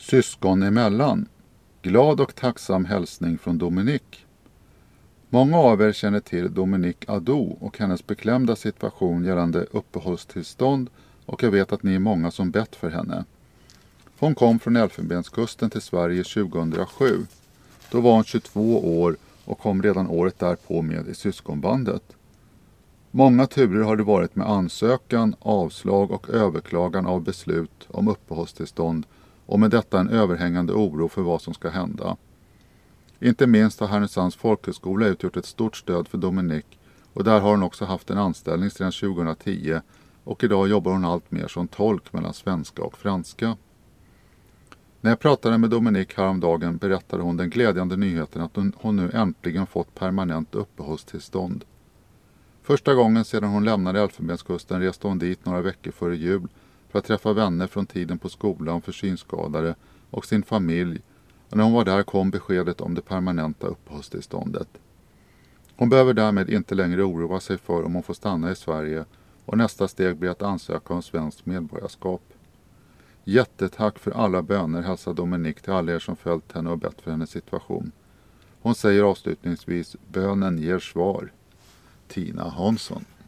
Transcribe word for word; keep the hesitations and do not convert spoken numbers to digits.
Syskon emellan. Glad och tacksam hälsning från Dominique. Många av er känner till Dominique Ado och hennes beklämda situation gällande uppehållstillstånd, och jag vet att ni är många som bett för henne. Hon kom från Elfenbenskusten till Sverige tjugohundrasju. Då var hon tjugotvå år och kom redan året därpå med i syskonbandet. Många turer har det varit med ansökan, avslag och överklagan av beslut om uppehållstillstånd, och med detta en överhängande oro för vad som ska hända. Inte minst har Härnösands folkhögskola utgjort ett stort stöd för Dominique, och där har hon också haft en anställning sedan tjugohundratio, och idag jobbar hon allt mer som tolk mellan svenska och franska. När jag pratade med Dominique häromdagen berättade hon den glädjande nyheten att hon, hon nu äntligen fått permanent uppehållstillstånd. Första gången sedan hon lämnade Elfenbenskusten reste hon dit några veckor före jul för att träffa vänner från tiden på skolan för synskadade och sin familj, och när hon var där kom beskedet om det permanenta uppehållstillståndet. Hon behöver därmed inte längre oroa sig för om hon får stanna i Sverige, och nästa steg blir att ansöka om svenskt medborgarskap. Jättetack för alla böner, hälsar Dominique till alla er som följt henne och bett för hennes situation. Hon säger avslutningsvis: bönen ger svar. Tina Hansson.